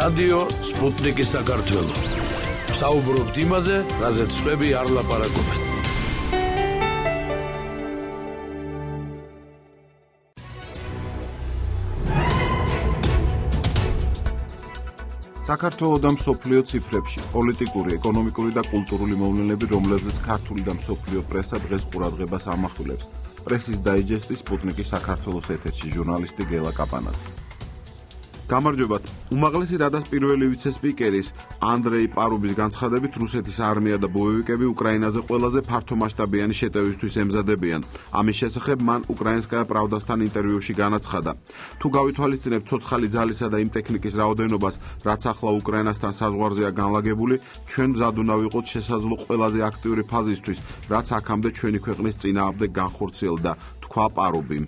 რადიო სპუტნიკი საქართველო. საუბრობთ იმაზე, რაზეც სხვები არ ლაპარაკობენ. საქართველოს და მსოფლიო ციფრებში პოლიტიკური, ეკონომიკური და კულტურული მოვლენები, რომლებზეც ქართული და მსოფლიო პრესა დღეს ყურადღებას ამახვილებს. პრესის დაიჯესტი სპუტნიკის საქართველოს ეთერში ჟურნალისტი გელა კაპანაძე. გამარჯობათ. უმაღლესი რადას პირველი ვიცე-სპიკერის ანდრეი პარუბის განცხადებით, რუსეთის არმია და ბოევიკები უკრაინაზე ყველაზე ფართომასშტაბიანი შეტევისთვის ემზადებიან. ამის შესახებ მან უკრაინსკაია პრავდასთან ინტერვიუში განაცხადა. თუ გავითვალისწინებთ ცოცხალი ძალისა და იმ ტექნიკის რაოდენობას, რაც ახლა უკრაინასთან საზღვარზეა განლაგებული, ჩვენ მზად უნდა ვიყოთ შესაძლო ყველაზე აქტიური ფაზისთვის, რაც აქამდე ჩვენი ქვეყნის წინააღმდეგ განხორციელდა, თქვა პარუბიმ.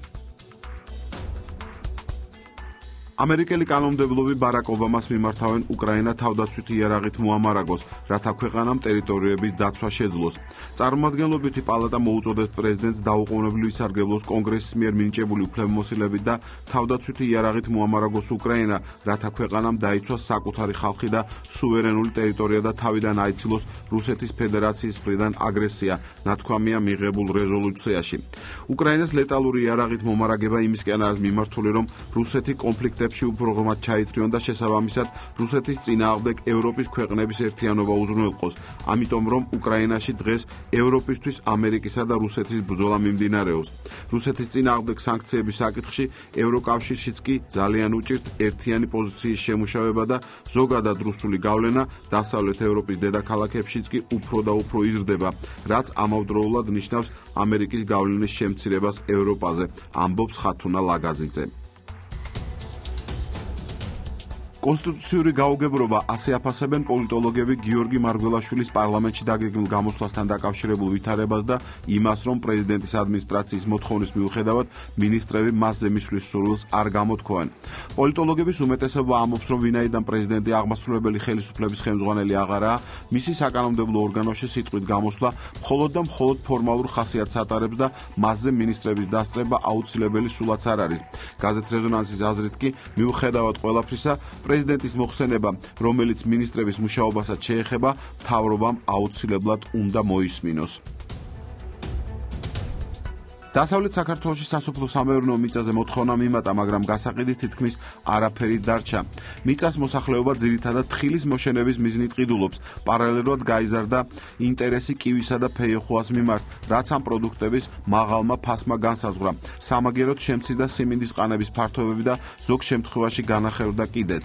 ამერიკელი კანონმდებლობები ბარაკ ობამას მიმართავენ უკრაინა თავდაცვითი იარაღით მოამარაგოს, რათა ქვეყანამ ტერიტორიების დაცვა შეძლოს. წარმომადგენლობითი პალატა მოუწოდებს პრეზიდენტს დაუყოვნებლივ ისარგებლოს კონგრესის მიერ მინიჭებული უფლებამოსილებით და თავდაცვითი იარაღით მოამარაგოს უკრაინა, რათა ქვეყანამ დაიცვას საკუთარი ხალხი და სუვერენული ტერიტორია და თავიდან აიცილოს რუსეთის ფედერაციის მხრიდან აგრესია, ნათქვამია მიღებულ რეზოლუციაში. უკრაინას ლეტალური იარაღით მომარაგება იმისკენ არის მიმართული, რომ რუსეთი კონფლიქტებში უფრო ღრმად ჩაითრიონ და შესაბამისად რუსეთის წინააღმდეგ ევროპის ქვეყნების ერთიანობა უზრუნველყოს. ამიტომ რომ უკრაინაში დღეს ევროპისთვის ამერიკისა და რუსეთის ბრძოლა მიმდინარეობს. რუსეთის წინააღმდეგ სანქციების საკითხში ევროკავშირშიც კი ძალიან უჭირთ ერთიანი პოზიციის შემუშავება და ზოგადად რუსული გავლენა დასავლეთ ევროპის დედაქალაქებშიც კი უფრო და უფრო იზრდება, რაც ამავდროულად ნიშნავს ამერიკის გავლენის შემცირებას ევროპაზე, ამბობს ხათუნა ლაგაზიძე. კონსტიტუციური გაუგებრობა ასე აფასებენ პოლიტოლოგები გიორგი მარგველაშვილის პარლამენტში დაგეგმილ გამოსვლასთან დაკავშირებულ ვითარებას და იმას, რომ პრეზიდენტის ადმინისტრაციის მოთხოვნის მიუხედავად მინისტრები მასზე მისვლის სურვილს არ გამოთქვენ. პოლიტოლოგების უმეტესობა ამბობს, რომ ვინაიდან პრეზიდენტი აღმასრულებელი ხელისუფლების ხელმძღვანელი აღარაა, მისი საკანონმდებლო ორგანოში სიტყვით გამოსვლა მხოლოდ და მხოლოდ ფორმალურ ხასიათს ატარებს და მასზე მინისტრების დასწრება აუცილებელი სულაც არ არის. გაზეთ რეზონანსის აზრით კი, მიუხედავად ყველაფრისა, პრეზიდენტის მოხსენება, რომელიც მინისტრების მუშაობასაც შეეხება, მთავრობამ აუცილებლად უნდა მოისმინოს. დასავლეთ საქართველოში სასოფლო-სამეურნეო მიწაზე მოთხოვნა მიმატა, მაგრამ გასაყიდით თითქმის არაფერი დარჩა. მიწას მოსახლეობა ძირითადად თხილის მოშენების მიზნით ყიდულობს. პარალელურად გაიზარდა ინტერესი კივისა და ფეიხუას მიმართ, რაც ამ პროდუქტების მაღალმა ფასმა განსაზღვრა. სამაგეროდ შემცირდა სიმინდის ყანების ფართობები და ზოგ შემთხვევაში განახელდა კიდეც.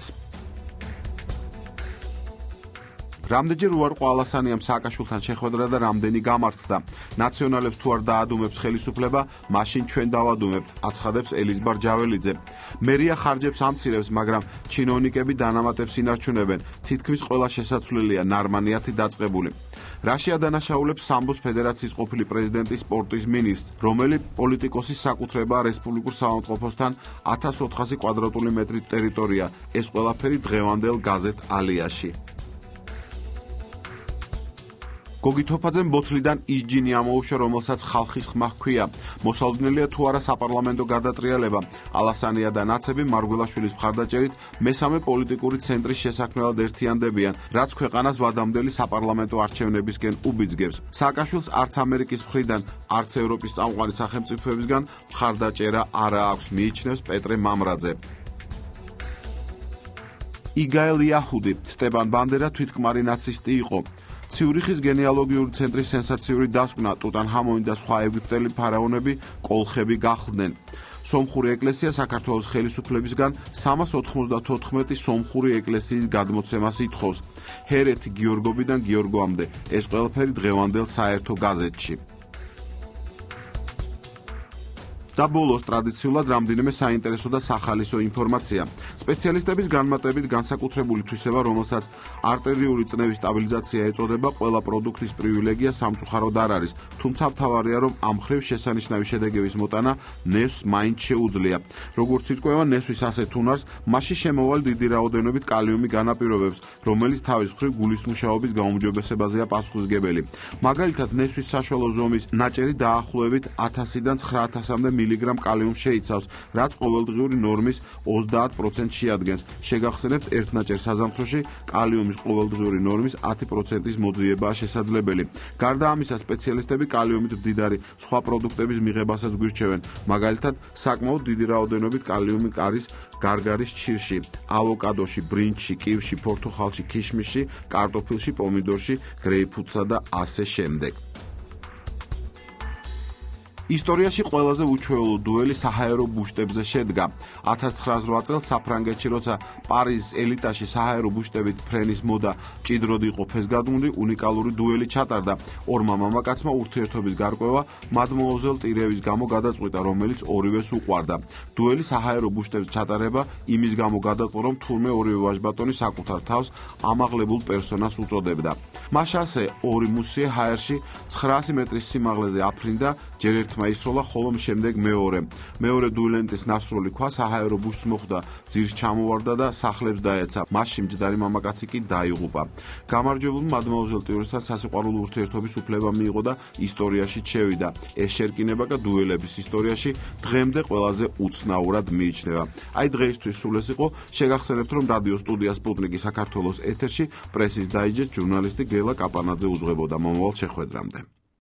რამდენჯერ უარყო ალასანიამ სააკაშვილთან შეხვედრა და რამდენი გამართდა. ნაციონალებს თუ არ დაადუმებს ხელისუფლება, მაშინ ჩვენ დავადუმებთ, აცხადებს ელიზბარ ჯაველიძე. მერია ხარჯებს ამცირებს, მაგრამ ჩინოვნიკები დანამატებს ინარჩუნებენ. თითქმის ყველა შესაძლებელია ნარმანიათი დაწყებული. რაშია დანაშაულებს სამბოს ფედერაციის ყოფილი პრეზიდენტის სპორტის მინისტრს, რომელი პოლიტიკოსის საკუთრება რესპუბლიკურ საავადმყოფოსთან 1400 კვადრატული მეტრი ტერიტორია. ეს ყველაფერი დღევანდელ გაზეთ ალიაში. გოგი თოფაძემ ბოთლიდან ის ჯინი ამოუშვა, რომელსაც ხალხის ხმა ჰქვია. მოსალოდნელია თუ არა საპარლამენტო გადატრიალება. ალასანია და ნაცები მარგველაშვილის მხარდაჭერით მესამე პოლიტიკური ცენტრის შესაქმნელად ერთიანდებიან, რაც ქვეყანას ვადამდელი საპარლამენტო არჩევნებისკენ უბიძგებს. სააკაშვილს არც ამერიკის მხრიდან, არც ევროპის წამყვანი სახელმწიფოებისგან მხარდაჭერა არა აქვს, მიიჩნევს პეტრე მამრაძე. იგაელ იაჰუდი, სტეპან ბანდერა თვითკმარი ნაცისტი იყო. ციურიხის გენეალოგიური ცენტრის სენსაციური დასკვნა, ტუტანჰამონი და სხვა ეგვიპტელი ფარაონები კოლხები გახლდნენ. სომხური ეკლესია საქართველოს ხელისუფლებისგან 394 სომხური ეკლესიის გადმოცემას ითხოვს. ჰერეთი გიორგობიდან გიორგოამდე. ეს ყველაფერი დღევანდელ საერთო გაზეთში. და ბოლოს ტრადიციულად რამდენიმე საინტერესო და სახალისო ინფორმაცია. სპეციალისტების განმარტებით განსაკუთრებული თვისება, რომელსაც არტერიული წნევის სტაბილიზაცია ეწოდება, ყველა პროდუქტის პრივილეგია სამწუხაროდ არ არის, თუმცა მთავარია, რომ ამ მხრივ შესანიშნავი შედეგების მოტანა ნესვს მაინც შეუძლია. როგორც ირკვევა ნესვის ასეთ უნარს, მასში შემავალი დიდი რაოდენობით კალიუმი განაპირობებს, რომელიც თავის მხრივ გულის მუშაობის გაუმჯობესებაზეა პასუხისმგებელი. მაგალითად, ნესვის საშუალო ზომის ნაჭერი დაახლოებით 1000-დან 9000-მდე მილიგრამ კალიუმს შეიცავს, რაც ყოველდღიური ნორმის 30%-ს შეადგენს. შეგახსენებთ, ერთ ნაჭერ საზამთროში კალიუმის ყოველდღიური ნორმის 10%-ის მოძიებაა შესაძლებელი. გარდა ამისა, სპეციალისტები კალიუმით მდიდარი სხვა პროდუქტების მიღებასაც გვირჩევენ. მაგალითად, საკმაოდ დიდი რაოდენობით კალიუმი არის გარგარის ჩირში, ავოკადოში, ბრინჯში, კივში, ფორთოხალში, ქიშმიშში, კარტოფილში, პომიდორში, გრეიპფრუტსა და ასე შემდეგ. ისტორიაში ყველაზე უჩვეულო დუელი საჰაერო ბუშტებზე შედგა. 1908 წელს საფრანგეთში, როცა პარიზის ელიტაში საჰაერო ბუშტებით ფრენის მოდა მჭიდროდ იყო ფესგადმული, უნიკალური დუელი ჩატარდა. ორმა მამაკაცმა ურთიერთობის გარკვევა მადმუაზელ ტირევის გამო გადაწყვიტა, რომელიც ორივეს უყვარდა. დუელი საჰაერო ბუშტებზე ჩატარება იმის გამო გადაწყო, რომ თურმე ორივე ვაჟბატონი საკუთარ თავს ამაღლებულ პერსონას უწოდებდა. მაშასე ორი მუსიე ჰაერში 900 მეტრის სიმაღლეზე აფრინდა, ჯერ ერთმა ისროლა, ხოლო შემდეგ მეორე დუელენტის ნასროლი ქვა საჰაერო ბუშტს მოხვდა, ძირს ჩამოვარდა და სახლებს დაეცა. მასში მჯდარი მამაკაცი კი დაიღუპა. გამარჯვებულმა მადმუაზელ ტირესთან სასიყვარულო ურთიერთობის უფლება მიიღო და ისტორიაში შევიდა. ეს შერკინება და დუელების ისტორიაში დღემდე ყველაზე უცნაურად მიიჩნევა. აი დღეისთვის სულ ეს იყო. შეგახსენებთ, რომ რადიო სტუდია სპუტნიკი საქართველოს ეთერში პრესის დაიჯეს ჟურნალისტი გელა კაპანაძე უძღვებოდა. მომავალ შეხვედრამდე.